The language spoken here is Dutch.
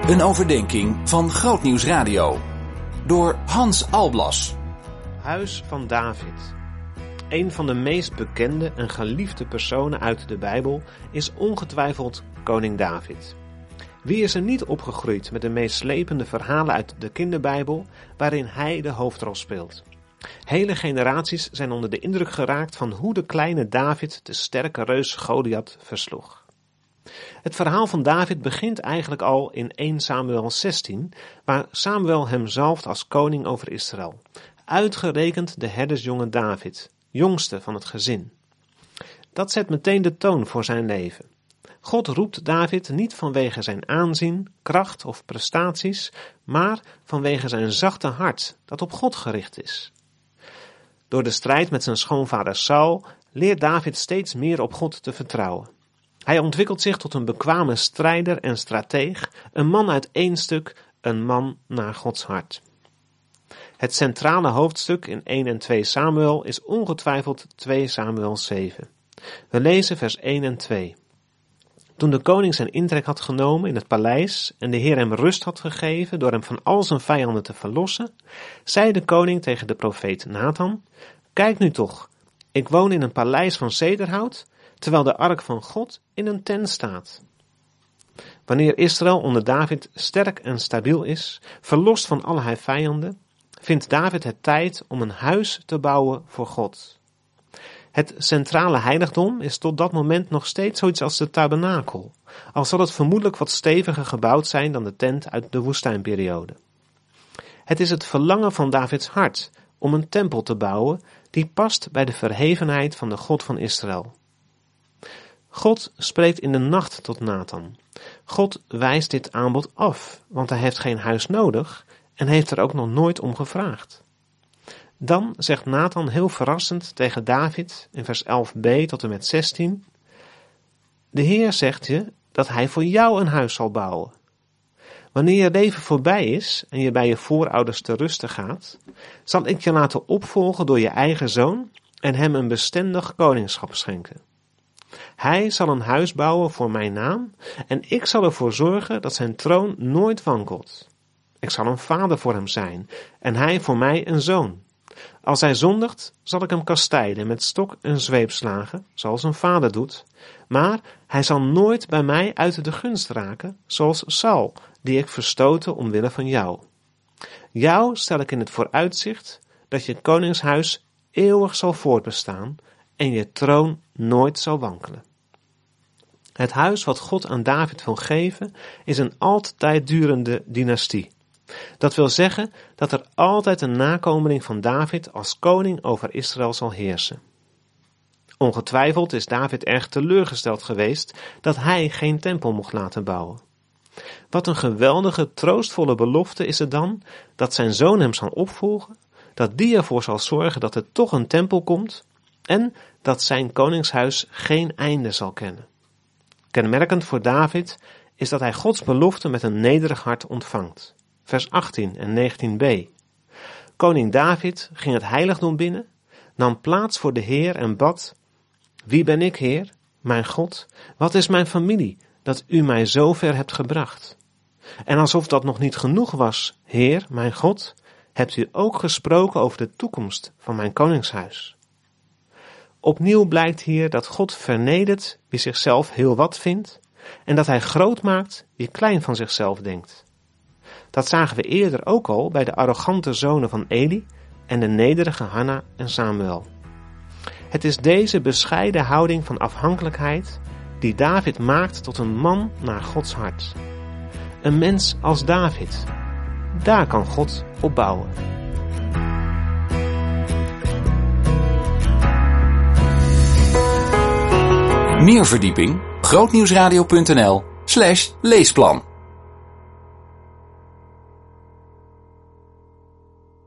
Een overdenking van Grootnieuws Radio. Door Hans Alblas. Huis van David. Een van de meest bekende en geliefde personen uit de Bijbel is ongetwijfeld koning David. Wie is er niet opgegroeid met de meest slepende verhalen uit de kinderbijbel waarin hij de hoofdrol speelt? Hele generaties zijn onder de indruk geraakt van hoe de kleine David de sterke reus Goliath versloeg. Het verhaal van David begint eigenlijk al in 1 Samuel 16, waar Samuel hem zalft als koning over Israël. Uitgerekend de herdersjongen David, jongste van het gezin. Dat zet meteen de toon voor zijn leven. God roept David niet vanwege zijn aanzien, kracht of prestaties, maar vanwege zijn zachte hart dat op God gericht is. Door de strijd met zijn schoonvader Saul leert David steeds meer op God te vertrouwen. Hij ontwikkelt zich tot een bekwame strijder en strateeg, een man uit één stuk, een man naar Gods hart. Het centrale hoofdstuk in 1 en 2 Samuel is ongetwijfeld 2 Samuel 7. We lezen vers 1 en 2. Toen de koning zijn intrek had genomen in het paleis en de Heer hem rust had gegeven door hem van al zijn vijanden te verlossen, zei de koning tegen de profeet Nathan: Kijk nu toch, ik woon in een paleis van cederhout, terwijl de ark van God in een tent staat. Wanneer Israël onder David sterk en stabiel is, verlost van allerlei vijanden, vindt David het tijd om een huis te bouwen voor God. Het centrale heiligdom is tot dat moment nog steeds zoiets als de tabernakel, al zal het vermoedelijk wat steviger gebouwd zijn dan de tent uit de woestijnperiode. Het is het verlangen van Davids hart om een tempel te bouwen die past bij de verhevenheid van de God van Israël. God spreekt in de nacht tot Nathan. God wijst dit aanbod af, want hij heeft geen huis nodig en heeft er ook nog nooit om gevraagd. Dan zegt Nathan heel verrassend tegen David in vers 11b tot en met 16: De Heer zegt je dat hij voor jou een huis zal bouwen. Wanneer je leven voorbij is en je bij je voorouders te rusten gaat, zal ik je laten opvolgen door je eigen zoon en hem een bestendig koningschap schenken. Hij zal een huis bouwen voor mijn naam en ik zal ervoor zorgen dat zijn troon nooit wankelt. Ik zal een vader voor hem zijn en hij voor mij een zoon. Als hij zondigt, zal ik hem kastijden met stok en zweepslagen, zoals een vader doet. Maar hij zal nooit bij mij uit de gunst raken, zoals Saul, die ik verstootte omwille van jou. Jou stel ik in het vooruitzicht dat je koningshuis eeuwig zal voortbestaan en je troon nooit zal wankelen. Het huis wat God aan David wil geven is een altijd durende dynastie. Dat wil zeggen dat er altijd een nakomeling van David als koning over Israël zal heersen. Ongetwijfeld is David erg teleurgesteld geweest dat hij geen tempel mocht laten bouwen. Wat een geweldige, troostvolle belofte is het dan dat zijn zoon hem zal opvolgen, dat die ervoor zal zorgen dat er toch een tempel komt en dat zijn koningshuis geen einde zal kennen. Kenmerkend voor David is dat hij Gods belofte met een nederig hart ontvangt. Vers 18 en 19b. Koning David ging het heiligdom binnen, nam plaats voor de Heer en bad: Wie ben ik, Heer, mijn God? Wat is mijn familie, dat u mij zo ver hebt gebracht? En alsof dat nog niet genoeg was, Heer, mijn God, hebt u ook gesproken over de toekomst van mijn koningshuis. Opnieuw blijkt hier dat God vernedert wie zichzelf heel wat vindt en dat hij groot maakt wie klein van zichzelf denkt. Dat zagen we eerder ook al bij de arrogante zonen van Eli en de nederige Hanna en Samuel. Het is deze bescheiden houding van afhankelijkheid die David maakt tot een man naar Gods hart. Een mens als David, daar kan God op bouwen. Meer verdieping? Grootnieuwsradio.nl/leesplan